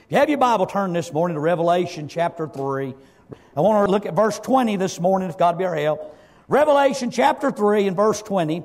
If you have your Bible, turn this morning to Revelation chapter 3. I want to look at verse 20 this morning, if God be our help. Revelation chapter 3 and verse 20.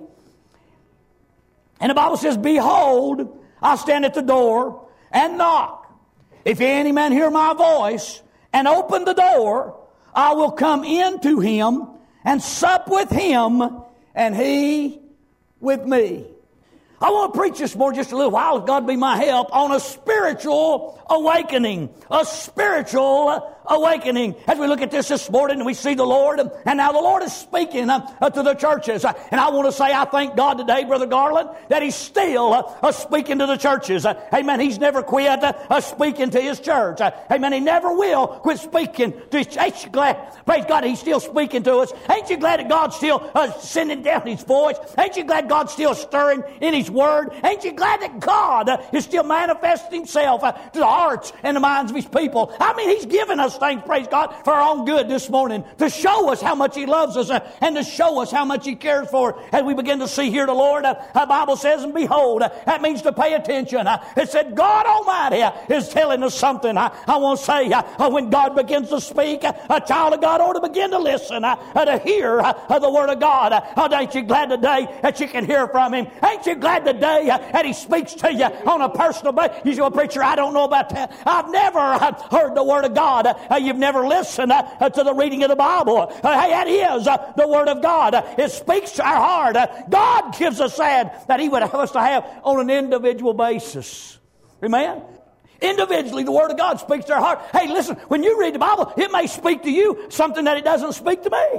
And the Bible says, Behold, I stand at the door and knock. If any man hear my voice and open the door, I will come in to him and sup with him and he with me. I want to preach this morning just a little while, if God be my help, on a spiritual awakening. A spiritual awakening. As we look at this morning and we see the Lord, and now the Lord is speaking to the churches. And I want to say I thank God today, Brother Garland, that He's still speaking to the churches. Amen. He's never quit speaking to His church. Amen. He never will quit speaking to His church. Ain't you glad? Praise God, He's still speaking to us. Ain't you glad that God's still sending down His voice? Ain't you glad God's still stirring in His Word? Ain't you glad that God is still manifesting Himself to the hearts and the minds of His people? I mean, He's given us things, praise God, for our own good this morning, to show us how much He loves us and to show us how much He cares for us. As we begin to see here the Lord, the Bible says, and behold, that means to pay attention. It said God Almighty is telling us something. I want to say, when God begins to speak, a child of God ought to begin to listen, to hear the Word of God. Ain't you glad today that you can hear from Him? Ain't you glad today that He speaks to you on a personal basis? You say, well, preacher, I don't know about that. I've never heard the Word of God. You've never listened to the reading of the Bible. Hey, that is the Word of God. It speaks to our heart. God gives us that He would have us to have on an individual basis. Amen? Individually, the Word of God speaks to our heart. Hey, listen, when you read the Bible, it may speak to you something that it doesn't speak to me.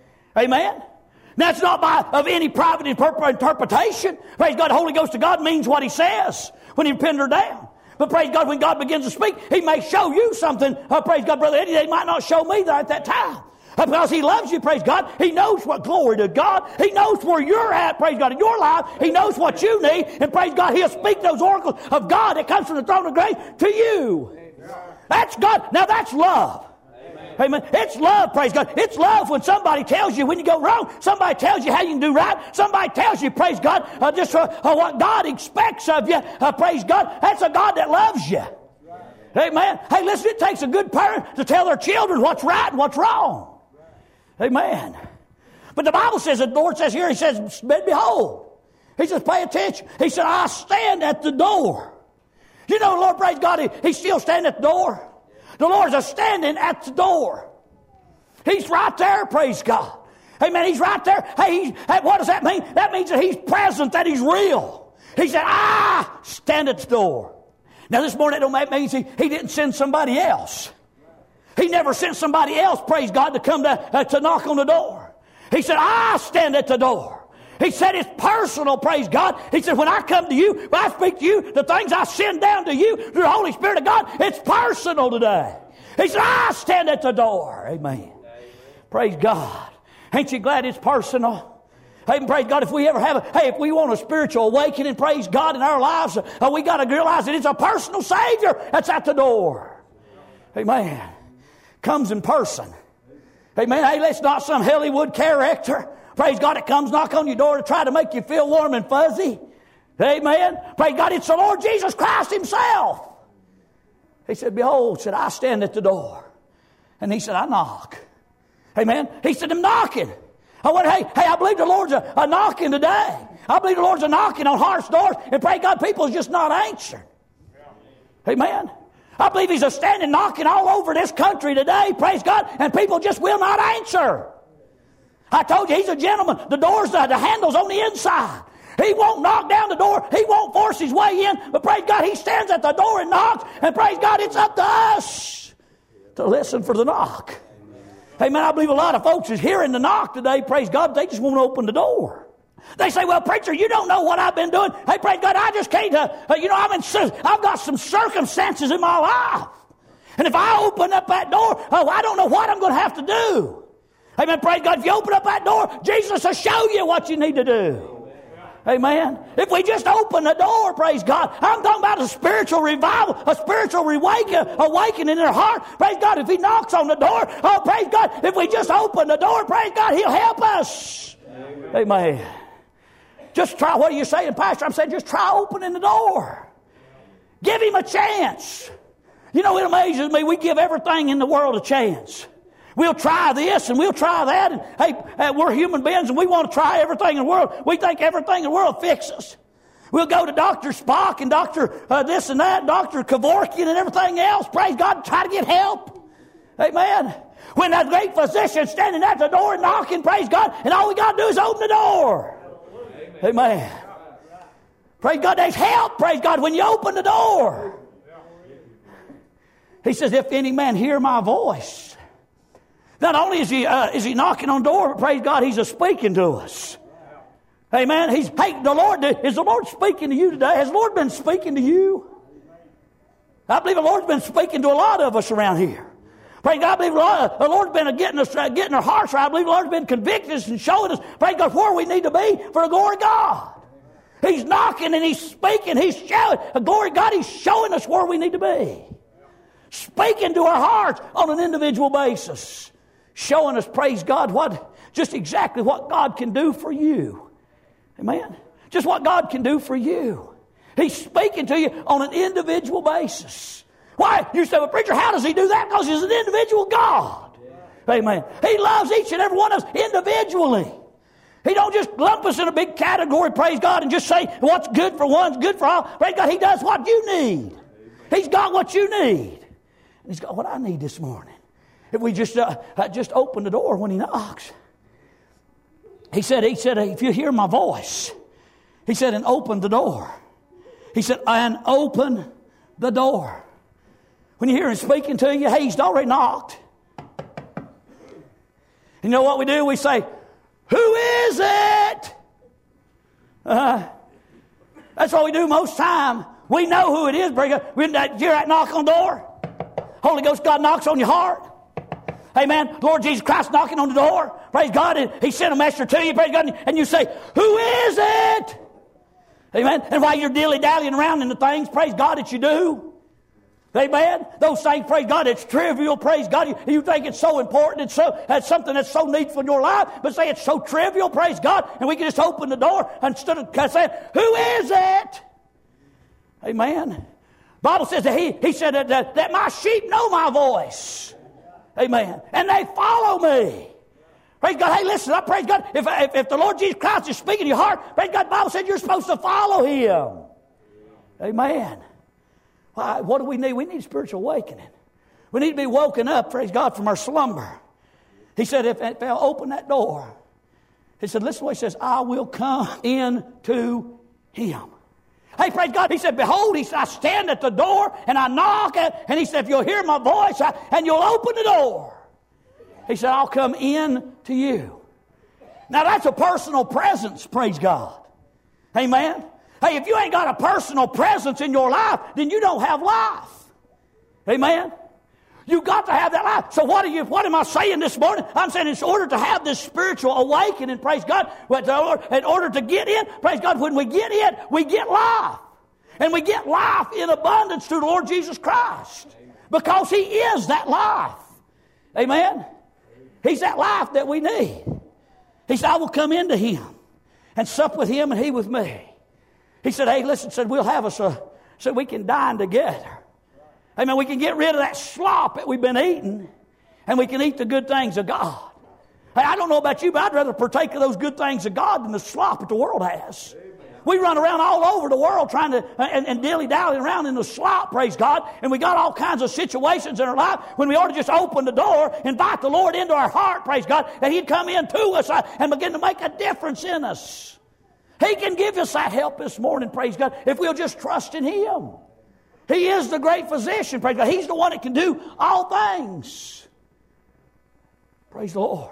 Amen? That's not of any private interpretation. Praise God, the Holy Ghost of God means what He says when He pinned her down. But praise God, when God begins to speak, He may show you something. Praise God, Brother Eddie, He might not show me that at that time. Because He loves you, praise God. He knows what, glory to God. He knows where you're at, praise God, in your life. He knows what you need. And praise God, He'll speak those oracles of God that comes from the throne of grace to you. That's God. Now that's love. Amen. It's love, praise God. It's love when somebody tells you when you go wrong. Somebody tells you how you can do right. Somebody tells you, praise God, just what God expects of you. Praise God. That's a God that loves you. Amen. Hey, listen, it takes a good parent to tell their children what's right and what's wrong. Amen. But the Bible says, the Lord says here, He says, behold. He says, pay attention. He said, I stand at the door. You know, the Lord, praise God, He's still standing at the door. The Lord is standing at the door. He's right there, praise God. Amen. He's right there. Hey, what does that mean? That means that He's present, that He's real. He said, I stand at the door. Now this morning, that means He didn't send somebody else. He never sent somebody else, praise God, to come to knock on the door. He said, I stand at the door. He said it's personal, praise God. He said, when I come to you, when I speak to you, the things I send down to you through the Holy Spirit of God, it's personal today. He said, I stand at the door. Amen. Praise God. Ain't you glad it's personal? Hey, praise God, if we ever have if we want a spiritual awakening, praise God, in our lives, we got to realize that it's a personal Savior that's at the door. Amen. Comes in person. Amen. Hey, that's not some Hollywood character. Praise God, it comes knock on your door to try to make you feel warm and fuzzy. Amen. Praise God, it's the Lord Jesus Christ Himself. He said, behold, said, I stand at the door. And He said, I knock. Amen. He said, I'm knocking. I went, hey, I believe the Lord's a knocking today. I believe the Lord's a knocking on hearts' doors. And praise God, people's just not answering. Amen. I believe He's a standing knocking all over this country today, praise God, and people just will not answer. I told you, He's a gentleman. The door's the handle's on the inside. He won't knock down the door. He won't force his way in. But praise God, He stands at the door and knocks. And praise God, it's up to us to listen for the knock. Amen. I believe a lot of folks is hearing the knock today, praise God, but they just won't open the door. They say, well, preacher, you don't know what I've been doing. Hey, praise God, I just can't, I've got some circumstances in my life. And if I open up that door, I don't know what I'm going to have to do. Amen. Praise God. If you open up that door, Jesus will show you what you need to do. Amen. If we just open the door, praise God. I'm talking about a spiritual revival, a spiritual awakening in their heart. Praise God. If He knocks on the door, oh, praise God. If we just open the door, praise God, He'll help us. Amen. Just try. What are you saying, Pastor? I'm saying just try opening the door. Give Him a chance. You know, it amazes me. We give everything in the world a chance. We'll try this and we'll try that. And hey, we're human beings and we want to try everything in the world. We think everything in the world fixes us. We'll go to Dr. Spock and Dr. This and that, Dr. Kevorkian and everything else. Praise God, try to get help. Amen. When that great physician's standing at the door and knocking, praise God, and all we got to do is open the door. Amen. Praise God, there's help, praise God, when you open the door. He says, if any man hear my voice. Not only is he knocking on the door, but praise God, he's speaking to us. Amen. Is the Lord speaking to you today? Has the Lord been speaking to you? I believe the Lord's been speaking to a lot of us around here. Praise God, I believe the Lord's been getting our hearts right. I believe the Lord's been convicting us and showing us, praise God, where we need to be for the glory of God. He's knocking and He's speaking. He's showing, the glory of God, He's showing us where we need to be. Speaking to our hearts on an individual basis. Showing us, praise God, just exactly what God can do for you. Amen? Just what God can do for you. He's speaking to you on an individual basis. Why? You say, well, preacher, how does He do that? Because He's an individual God. Amen. He loves each and every one of us individually. He don't just lump us in a big category, praise God, and just say what's good for one's good for all. Praise God, He does what you need. He's got what you need. And He's got what I need this morning. If we just open the door when He knocks. He said, if you hear my voice, He said, and open the door. He said, and open the door. When you hear Him speaking to you, hey, He's already knocked. You know what we do? We say, who is it? That's what we do most time. We know who it is. You hear that knock on the door? Holy Ghost, God knocks on your heart. Amen. Lord Jesus Christ knocking on the door. Praise God. And He sent a messenger to you. Praise God. And you say, who is it? Amen. And while you're dilly-dallying around in the things, praise God, that you do. Amen. Those things, praise God, it's trivial, praise God. You think it's so important, it's something that's so needful in your life, but say it's so trivial, praise God, and we can just open the door instead of saying, who is it? Amen. Bible says that He said that my sheep know my voice. Amen. And they follow me. Praise God. Hey, listen, I praise God. If the Lord Jesus Christ is speaking to your heart, praise God, the Bible said you're supposed to follow Him. Amen. Why, what do we need? We need spiritual awakening. We need to be woken up, praise God, from our slumber. He said, if they'll open that door, He said, listen to what He says, I will come into Him. Hey, praise God. He said, behold, I stand at the door and I knock. And He said, if you'll hear my voice and you'll open the door, He said, I'll come in to you. Now, that's a personal presence, praise God. Amen. Hey, if you ain't got a personal presence in your life, then you don't have life. Amen. You got to have that life. So what am I saying this morning? I'm saying in order to have this spiritual awakening, praise God, in order to get in, praise God, when we get in, we get life. And we get life in abundance through the Lord Jesus Christ. Because He is that life. Amen. He's that life that we need. He said, I will come into Him and sup with Him and He with me. He said, hey, listen, we'll have so we can dine together. Amen. We can get rid of that slop that we've been eating, and we can eat the good things of God. Hey, I don't know about you, but I'd rather partake of those good things of God than the slop that the world has. Amen. We run around all over the world trying to, and dilly-dally around in the slop, praise God, and we got all kinds of situations in our life when we ought to just open the door, invite the Lord into our heart, praise God, and He'd come into us and begin to make a difference in us. He can give us that help this morning, praise God, if we'll just trust in Him. He is the great physician, praise God. He's the one that can do all things. Praise the Lord.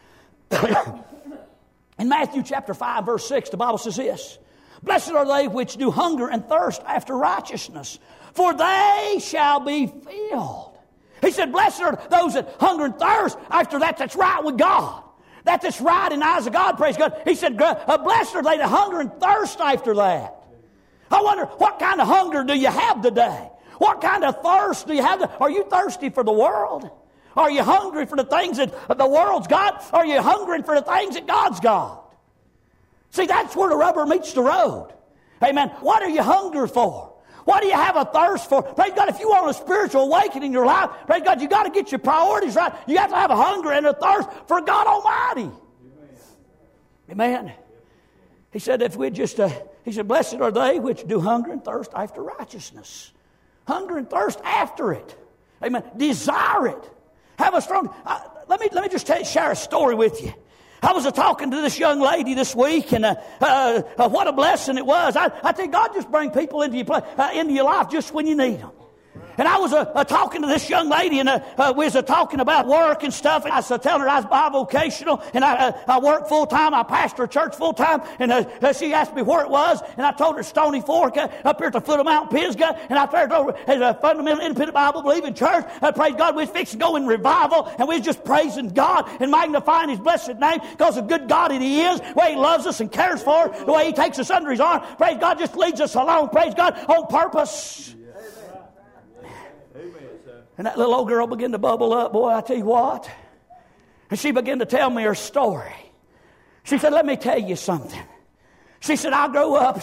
In Matthew chapter 5, verse 6, the Bible says this, blessed are they which do hunger and thirst after righteousness, for they shall be filled. He said, blessed are those that hunger and thirst after that's right with God. That's right in the eyes of God, praise God. He said, blessed are they that hunger and thirst after that. I wonder, what kind of hunger do you have today? What kind of thirst do you have? Are you thirsty for the world? Are you hungry for the things that the world's got? Are you hungry for the things that God's got? See, that's where the rubber meets the road. Amen. What are you hungry for? What do you have a thirst for? Praise God, if you want a spiritual awakening in your life, praise God, you got to get your priorities right. You have to have a hunger and a thirst for God Almighty. Amen. He said, if we just, he said, blessed are they which do hunger and thirst after righteousness. Hunger and thirst after it. Amen. Desire it. Have a strong. Let me just share a story with you. I was talking to this young lady this week, and what a blessing it was. I think God just bring people into your life just when you need them. And I was talking to this young lady, and we was talking about work and stuff. And I was telling her I was bivocational, and I work full time. I pastor a church full time. And she asked me where it was, and I told her Stony Fork, up here at the foot of Mount Pisgah. And I told her over at a fundamental independent Bible believing church. Praise God, we was fixing to go in revival, and we was just praising God and magnifying His blessed name because of good God that He is, the way He loves us and cares for us, the way He takes us under His arm. Praise God, just leads us along. Praise God, on purpose. And that little old girl began to bubble up. Boy, I tell you what. And she began to tell me her story. She said, let me tell you something. She said, I grew up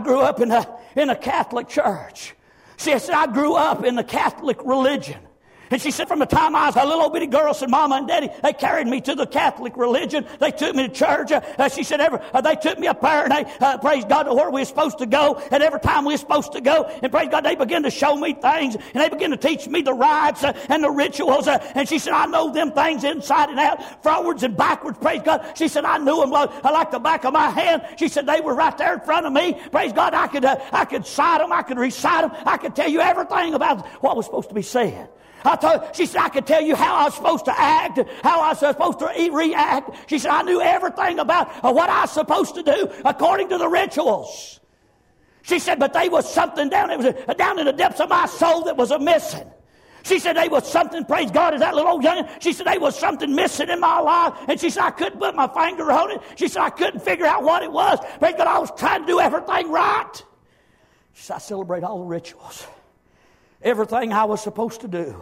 in a Catholic church. She said, I grew up in the Catholic religion. And she said, from the time I was a little old bitty girl, said, Mama and Daddy, they carried me to the Catholic religion. They took me to church. She said, they took me up there, and they, praise God, to where we were supposed to go. And every time we were supposed to go, and praise God, they began to show me things, and they began to teach me the rites and the rituals. And she said, I know them things inside and out, forwards and backwards, praise God. She said, I knew them like the back of my hand. She said, they were right there in front of me. Praise God, I could cite them, I could recite them, I could tell you everything about what was supposed to be said. She said, I could tell you how I was supposed to act, how I was supposed to react. She said, I knew everything about what I was supposed to do according to the rituals. She said, but there was something down in the depths of my soul that was missing. She said, there was something, praise God, as that little old young, she said, there was something missing in my life. And she said, I couldn't put my finger on it. She said, I couldn't figure out what it was. Praise God, I was trying to do everything right. She said, I celebrate all the rituals. Everything I was supposed to do,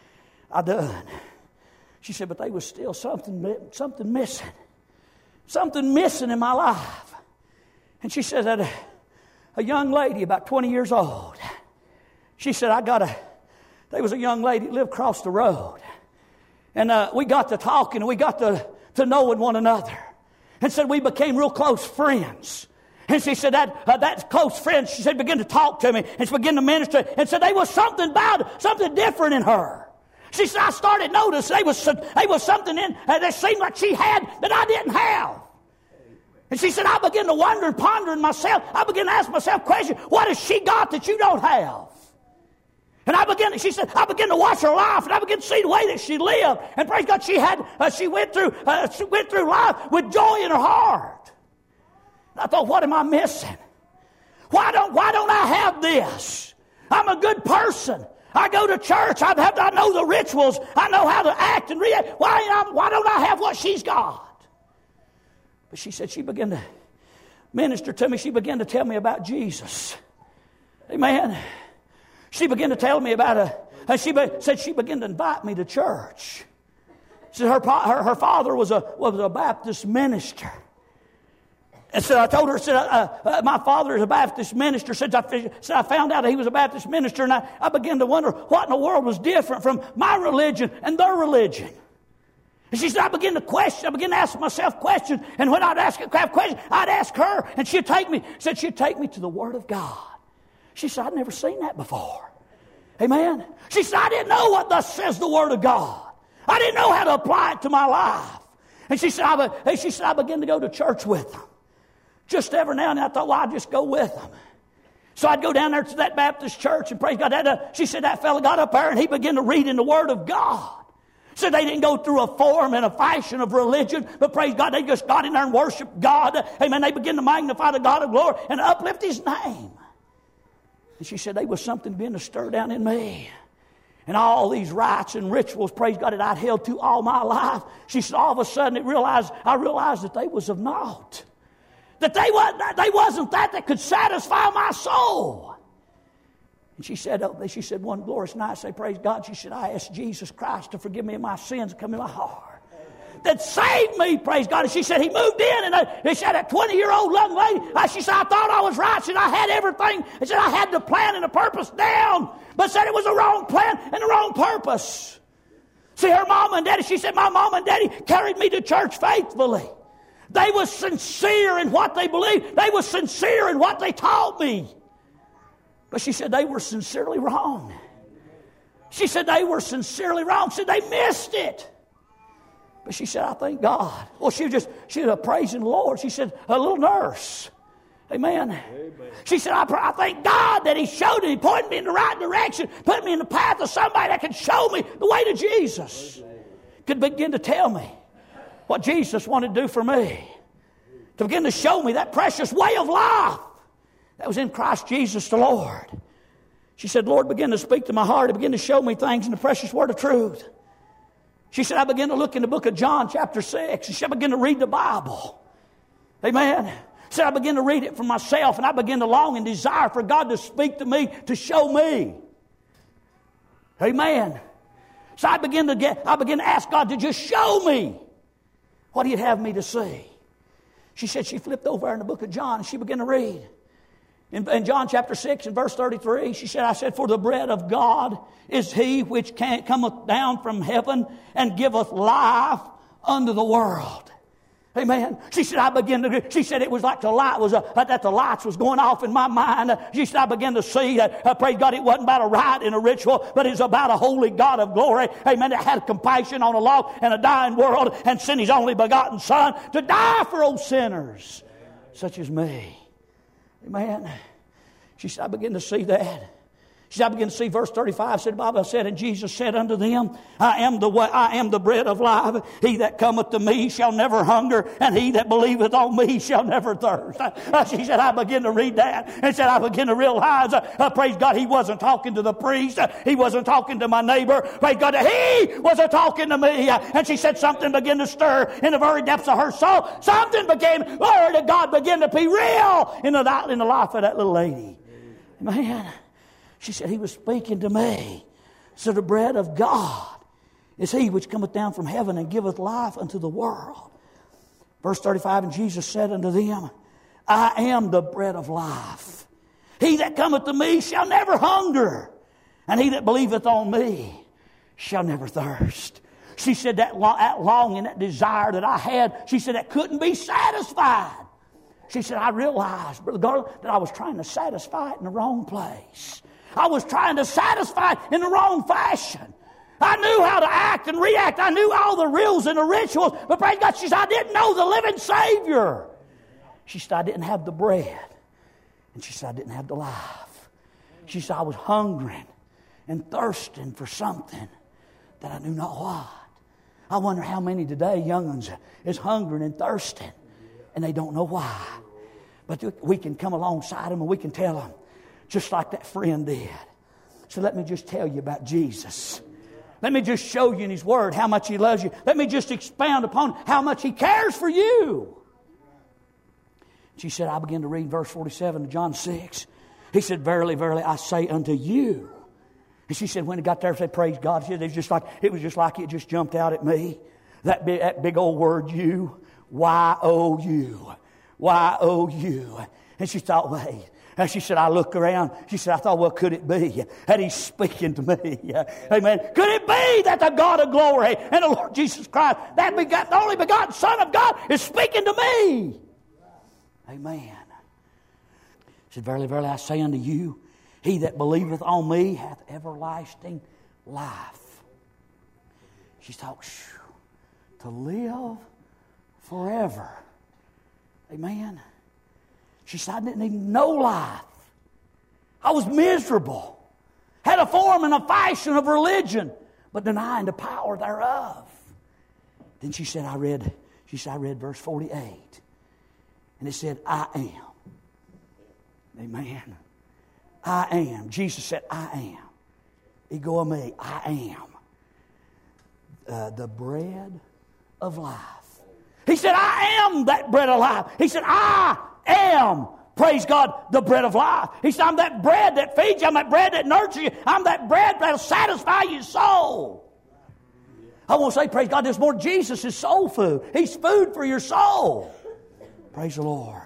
I done. She said, but there was still something missing. Something missing in my life. And she said that a young lady about 20 years old, she said, there was a young lady that lived across the road. And we got to talking, and we got to knowing one another. And said we became real close friends. And she said that close friend, she said, began to talk to me and she began to minister and said there was something different in her. She said, I started noticing there was something in that seemed like she had that I didn't have. And she said, I began to wonder and ponder in myself. I began to ask myself questions. What has she got that you don't have? And she said, I began to watch her life, and I began to see the way that she lived. And praise God, she went through life with joy in her heart. I thought, what am I missing? Why don't I have this? I'm a good person. I go to church. I know the rituals. I know how to act and react. Why don't I have what she's got? But she said she began to minister to me. She began to tell me about Jesus. Amen. She began to tell me about she said she began to invite me to church. She said her father was a Baptist minister. And so I told her, my father is a Baptist minister. I found out that he was a Baptist minister, and I began to wonder what in the world was different from my religion and their religion. And she said, I began to ask myself questions, and when I'd ask a question, I'd ask her, and she'd take me to the Word of God. She said, I'd never seen that before. Amen. She said, I didn't know what thus says the Word of God. I didn't know how to apply it to my life. And she said, I began to go to church with them. Just every now and then I thought, well, I'd just go with them. So I'd go down there to that Baptist church and praise God. She said that fella got up there and he began to read in the Word of God. Said they didn't go through a form and a fashion of religion, but praise God, they just got in there and worshiped God. Amen. They began to magnify the God of glory and uplift His name. And she said there was something beginning to stir down in me. And all these rites and rituals, praise God, that I'd held to all my life. She said all of a sudden I realized that they was of naught. That they wasn't that could satisfy my soul. And she said one glorious night, say, praise God, she said, I asked Jesus Christ to forgive me of my sins and come in my heart. that saved me, praise God. And she said, he moved in, and she said, that 20-year-old young lady, she said, I thought I was right. She said, I had everything. She said, I had the plan and the purpose down, but said it was the wrong plan and the wrong purpose. See, her mom and daddy, she said, my mom and daddy carried me to church faithfully. They were sincere in what they believed. They were sincere in what they taught me. But she said they were sincerely wrong. She said they were sincerely wrong. She said they missed it. But she said, I thank God. Well, she was praising the Lord. She said, a little nurse. Amen. Amen. She said, I thank God that He showed me, He pointed me in the right direction, put me in the path of somebody that could show me the way to Jesus. Could begin to tell me what Jesus wanted to do for me. To begin to show me that precious way of life that was in Christ Jesus the Lord. She said, Lord, begin to speak to my heart and begin to show me things in the precious word of truth. She said, I began to look in the book of John chapter 6. She said, I began to read the Bible. Amen. She said, I began to read it for myself, and I began to long and desire for God to speak to me, to show me. Amen. So I began to ask God to just show me what He'd have me to see. She said she flipped over in the book of John, and she began to read. In John chapter 6 and verse 33, she said, I said, for the bread of God is He which cometh down from heaven and giveth life unto the world. Amen. She said, she said it was like the light was, that the lights was going off in my mind. She said, I began to see, praise God, it wasn't about a rite and a ritual, but it was about a holy God of glory. Amen. That had compassion on a lost and a dying world and sent His only begotten Son to die for old sinners such as me. Amen. She said, I began to see that. She said, I began to see verse 35. Said, the Bible said, and Jesus said unto them, I am the way, I am the bread of life. He that cometh to me shall never hunger, and he that believeth on me shall never thirst. She said, I began to read that, and said, I began to realize, praise God, He wasn't talking to the priest. He wasn't talking to my neighbor. Praise God, He was talking to me. And she said, something began to stir in the very depths of her soul. Something began, Word of God began to be real in the life of that little lady. Man. She said, He was speaking to me. So the bread of God is He which cometh down from heaven and giveth life unto the world. Verse 35, and Jesus said unto them, I am the bread of life. He that cometh to me shall never hunger, and he that believeth on me shall never thirst. She said that longing, that desire that I had, she said that couldn't be satisfied. She said, I realized, Brother Garland, that I was trying to satisfy it in the wrong place. I was trying to satisfy it in the wrong fashion. I knew how to act and react. I knew all the rules and the rituals. But praise God, she said, I didn't know the living Savior. She said, I didn't have the bread. And she said, I didn't have the life. She said, I was hungering and thirsting for something that I knew not what. I wonder how many today, young ones, is hungering and thirsting, and they don't know why. But we can come alongside them and we can tell them, just like that friend did. So let me just tell you about Jesus. Let me just show you in His Word how much He loves you. Let me just expound upon how much He cares for you. She said, I began to read verse 47 of John 6. He said, verily, verily, I say unto you. And she said, when it got there, she said, praise God. She said, it was just like it just jumped out at me. That big old word, you. Y-O-U. Y-O-U. And she thought, wait. And she said, I look around. She said, I thought, well, could it be that He's speaking to me? Amen. Could it be that the God of glory and the Lord Jesus Christ, the only begotten Son of God, is speaking to me? Amen. She said, verily, verily, I say unto you, he that believeth on me hath everlasting life. She thought, to live forever. Amen. She said, I didn't even know life. I was miserable. Had a form and a fashion of religion, but denying the power thereof. Then she said, I read verse 48. And it said, I am. Amen. I am. Jesus said, I am. Ego me, I am. The bread of life. He said, I am that bread of life. He said, I am, praise God, the bread of life. He said, I'm that bread that feeds you. I'm that bread that nurtures you. I'm that bread that will satisfy your soul. I want to say, praise God, this morning, Jesus is soul food. He's food for your soul. Praise the Lord.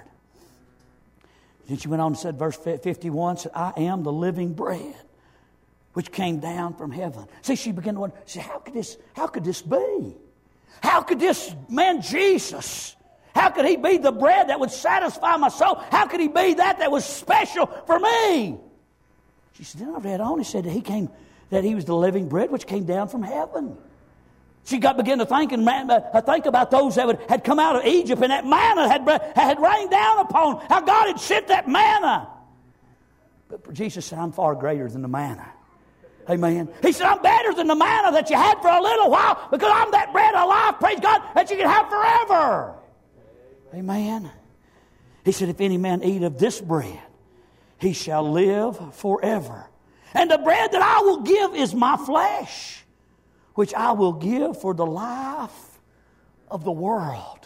Then she went on and said, verse 51, said, I am the living bread which came down from heaven. See, she began to wonder, how could this be? How could this man Jesus, how could he be the bread that would satisfy my soul? How could he be that was special for me? She said, then I read on, he said that he was the living bread which came down from heaven. She began to think about those that had come out of Egypt, and that manna had rained down upon, how God had sent that manna. But Jesus said, I'm far greater than the manna. Amen. He said, I'm better than the manna that you had for a little while, because I'm that bread of life, praise God, that you can have forever. Amen. He said, if any man eat of this bread, he shall live forever. And the bread that I will give is my flesh, which I will give for the life of the world.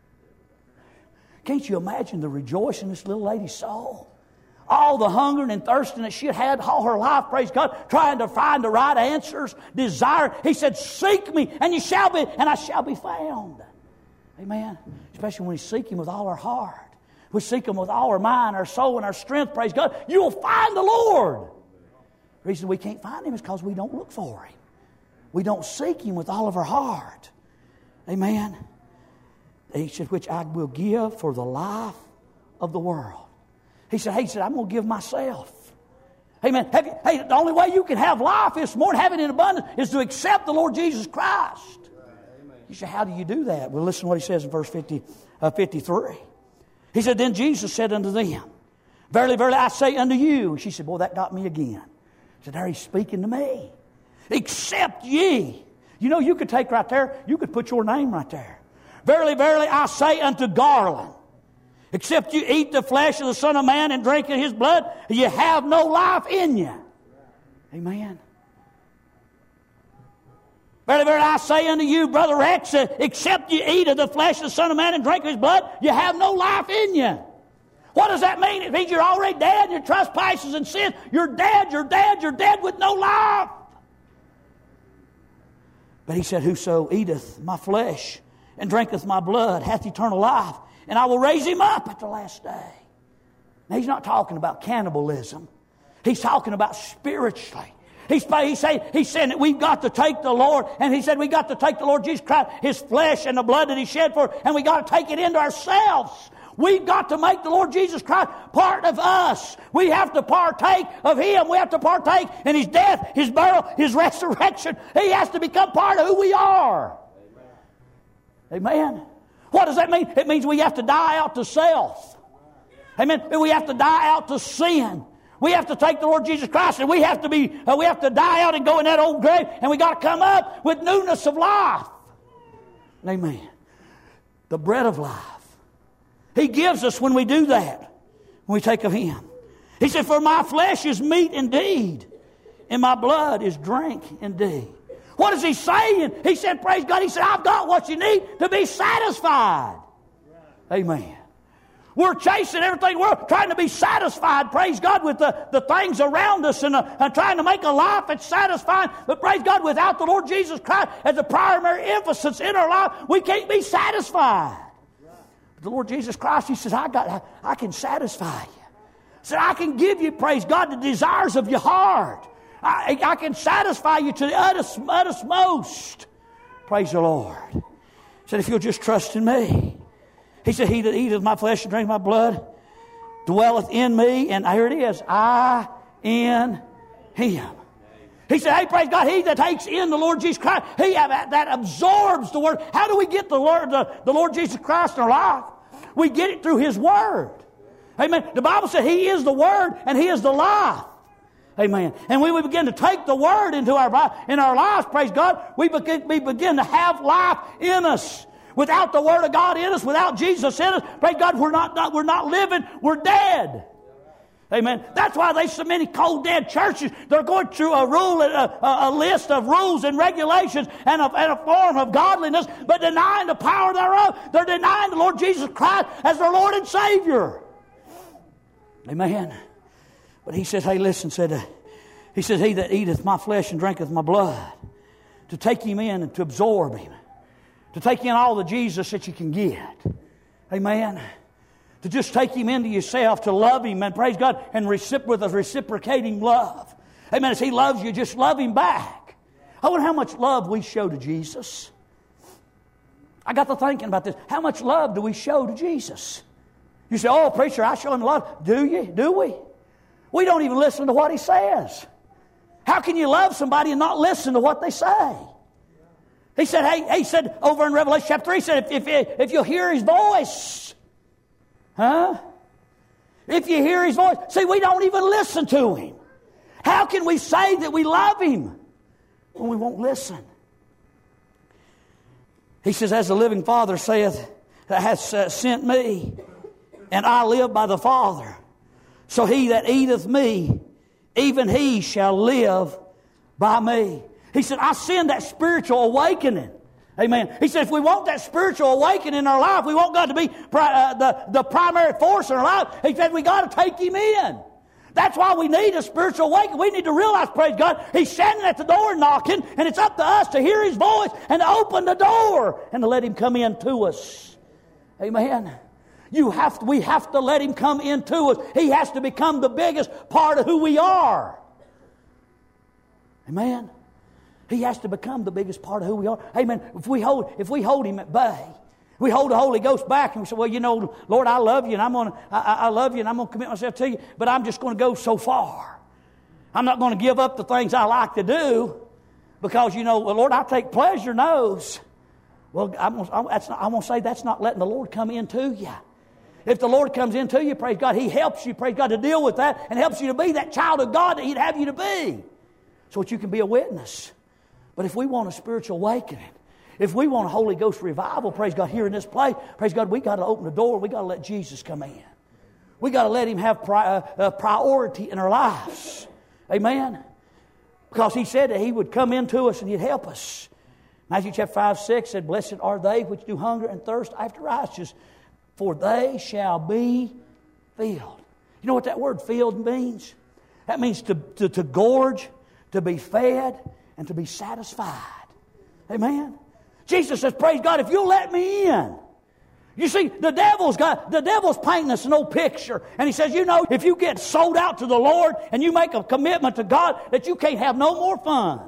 Can't you imagine the rejoicing in this little lady's soul? All the hunger and thirsting that she had all her life, praise God, trying to find the right answers, desire. He said, seek me and I shall be found. Amen. Especially when we seek Him with all our heart. We seek Him with all our mind, our soul, and our strength, praise God. You'll find the Lord. The reason we can't find Him is because we don't look for Him. We don't seek Him with all of our heart. Amen. He said, which I will give for the life of the world. He said, I'm going to give myself. Amen. The only way you can have life this morning, have it in abundance, is to accept the Lord Jesus Christ. You say, how do you do that? Well, listen to what He says in verse 53. He said, then Jesus said unto them, verily, verily, I say unto you. She said, boy, that got me again. He said, there He's speaking to me. Except ye. You know, you could take right there, you could put your name right there. Verily, verily, I say unto Garland, except you eat the flesh of the Son of Man and drink of His blood, you have no life in you. Amen. Verily, verily, I say unto you, Brother Rex, except you eat of the flesh of the Son of Man and drink of His blood, you have no life in you. What does that mean? It means you're already dead, your trespasses and sins. You're dead with no life. But He said, whoso eateth my flesh and drinketh my blood hath eternal life, and I will raise him up at the last day. Now, He's not talking about cannibalism. He's talking about spiritually. He's saying that we've got to take the Lord, and He said we got to take the Lord Jesus Christ, His flesh and the blood that He shed for, and we got to take it into ourselves. We've got to make the Lord Jesus Christ part of us. We have to partake of Him. We have to partake in His death, His burial, His resurrection. He has to become part of who we are. Amen. What does that mean? It means we have to die out to self. Amen. We have to die out to sin. We have to take the Lord Jesus Christ, and we have to die out and go in that old grave, and we got to come up with newness of life. Amen. The bread of life. He gives us when we do that, when we take of Him. He said, for my flesh is meat indeed, and my blood is drink indeed. What is He saying? He said, praise God, He said, I've got what you need to be satisfied. Amen. We're chasing everything. We're trying to be satisfied, praise God, with the things around us and trying to make a life that's satisfying. But praise God, without the Lord Jesus Christ as the primary emphasis in our life, we can't be satisfied. The Lord Jesus Christ, He says, I can satisfy you. He said, I can give you, praise God, the desires of your heart. I can satisfy you to the uttermost. Praise the Lord. He said, if you'll just trust in me. He said, he that eateth my flesh and drinketh my blood dwelleth in me. And here it is, I in Him. He said, hey, praise God, he that takes in the Lord Jesus Christ, that absorbs the Word. How do we get the Lord Jesus Christ in our life? We get it through His Word. Amen. The Bible said He is the Word and He is the life. Amen. And when we begin to take the Word into our lives, praise God, we begin to have life in us. Without the Word of God in us, without Jesus in us, praise God, we're not living, we're dead. Amen. That's why there's so many cold dead churches. They're going through a list of rules and regulations and a form of godliness, but denying the power thereof. They're denying the Lord Jesus Christ as their Lord and Savior. Amen. But He says, hey, listen, he says, he that eateth my flesh and drinketh my blood to take Him in and to absorb Him. To take in all the Jesus that you can get. Amen. To just take Him into yourself, to love Him, and praise God, and with a reciprocating love. Amen. As He loves you, just love Him back. I wonder how much love we show to Jesus. I got to thinking about this. How much love do we show to Jesus? You say, oh, preacher, I show Him love. Do you? Do we? We don't even listen to what He says. How can you love somebody and not listen to what they say? He said over in Revelation chapter 3, He said, if you'll hear His voice, if you hear His voice. See, we don't even listen to Him. How can we say that we love Him when we won't listen? He says, as the living Father saith, that hath sent me, and I live by the Father. So he that eateth me, even he shall live by me. He said, I send that spiritual awakening. Amen. He said, if we want that spiritual awakening in our life, we want God to be the primary force in our life. He said, we got to take Him in. That's why we need a spiritual awakening. We need to realize, praise God, He's standing at the door knocking, and it's up to us to hear His voice and to open the door and to let Him come in to us. Amen. We have to let Him come into us. He has to become the biggest part of who we are. Amen. He has to become the biggest part of who we are. Amen. If we hold Him at bay, we hold the Holy Ghost back and we say, well, you know, Lord, I love you and I love you and I'm going to commit myself to you, but I'm just going to go so far. I'm not going to give up the things I like to do because, you know, well, Lord, I take pleasure in those. Well, I'm going to say that's not letting the Lord come into you. If the Lord comes into you, praise God, He helps you, praise God, to deal with that and helps you to be that child of God that He'd have you to be so that you can be a witness. But if we want a spiritual awakening, if we want a Holy Ghost revival, praise God, here in this place, praise God, we got to open the door. We got to let Jesus come in. We got to let Him have priority in our lives. Amen. Because He said that He would come into us and He'd help us. Matthew chapter 5:6 said, blessed are they which do hunger and thirst after righteousness, for they shall be filled. You know what that word filled means? That means to gorge, to be fed, and to be satisfied. Amen. Jesus says, praise God, if you'll let me in. You see, the devil's painting us an old picture. And he says, you know, if you get sold out to the Lord and you make a commitment to God, that you can't have no more fun.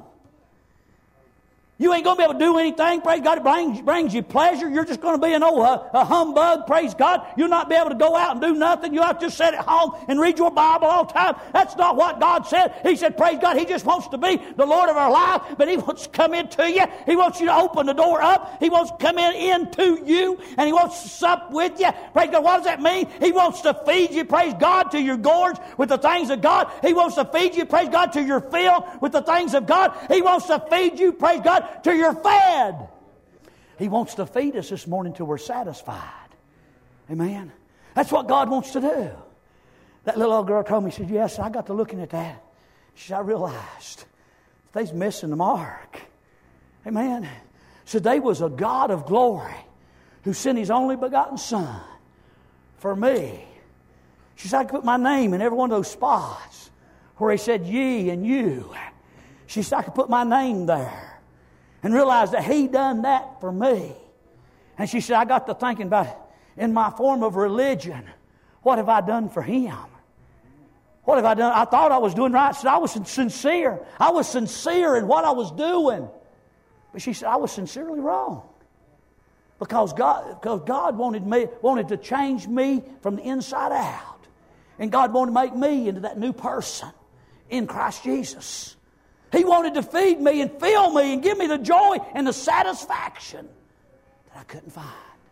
You ain't going to be able to do anything, praise God. It brings you pleasure. You're just going to be a humbug, praise God. You'll not be able to go out and do nothing. You'll have to just sit at home and read your Bible all the time. That's not what God said. He said, praise God, He just wants to be the Lord of our life, but He wants to come into you. He wants you to open the door up. He wants to come into you, and He wants to sup with you. Praise God, what does that mean? He wants to feed you, praise God, to your gorge with the things of God. He wants to feed you, praise God, to your fill with the things of God. He wants to feed you, praise God, till you're fed. He wants to feed us this morning till we're satisfied. Amen. That's what God wants to do. That little old girl told me, she said, yes, I got to looking at that. She said, I realized they's missing the mark. Amen. So there was a God of glory who sent His only begotten Son for me. She said, I could put my name in every one of those spots where He said ye and you. She said, I could put my name there. And realized that He done that for me. And she said, I got to thinking about it. In my form of religion, what have I done for Him? What have I done? I thought I was doing right. So I was sincere. I was sincere in what I was doing. But she said, I was sincerely wrong. Because God wanted to change me from the inside out. And God wanted to make me into that new person in Christ Jesus. He wanted to feed me and fill me and give me the joy and the satisfaction that I couldn't find.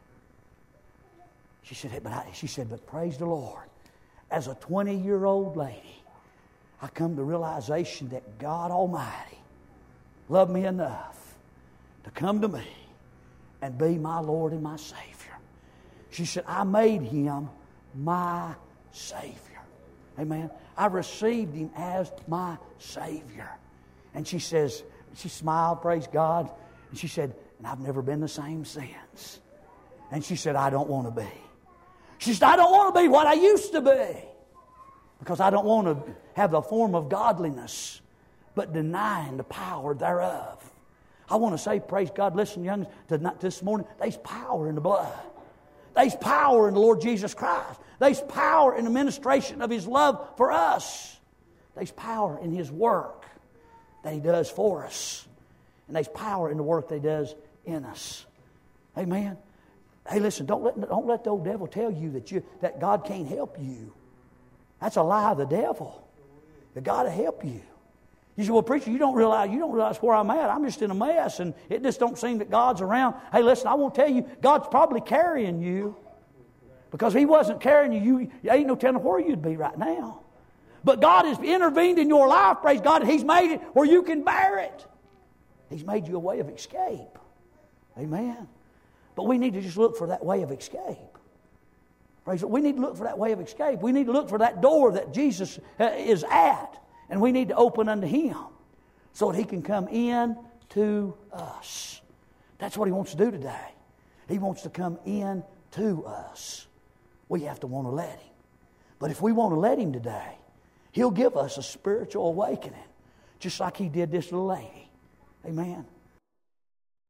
She said, but praise the Lord. As a 20-year-old lady, I come to realization that God Almighty loved me enough to come to me and be my Lord and my Savior. She said, I made Him my Savior. Amen. I received Him as my Savior. And she says, she smiled, praise God. And she said, and I've never been the same since. And she said, I don't want to be. She said, I don't want to be what I used to be. Because I don't want to have the form of godliness, but denying the power thereof. I want to say, praise God, listen, young, tonight, this morning, there's power in the blood. There's power in the Lord Jesus Christ. There's power in the ministration of His love for us. There's power in His work that He does for us. And there's power in the work that He does in us. Amen. Hey, listen, don't let the old devil tell you that God can't help you. That's a lie of the devil. That God will help you. You say, well, preacher, you don't realize where I'm at. I'm just in a mess, and it just don't seem that God's around. Hey, listen, I won't tell you, God's probably carrying you. Because He wasn't carrying you, you ain't no telling where you'd be right now. But God has intervened in your life, praise God, and He's made it where you can bear it. He's made you a way of escape. Amen. But we need to just look for that way of escape. Praise God. We need to look for that way of escape. We need to look for that door that Jesus is at. And we need to open unto Him so that He can come in to us. That's what He wants to do today. He wants to come in to us. We have to want to let Him. But if we want to let Him today, He'll give us a spiritual awakening, just like He did this little lady. Amen.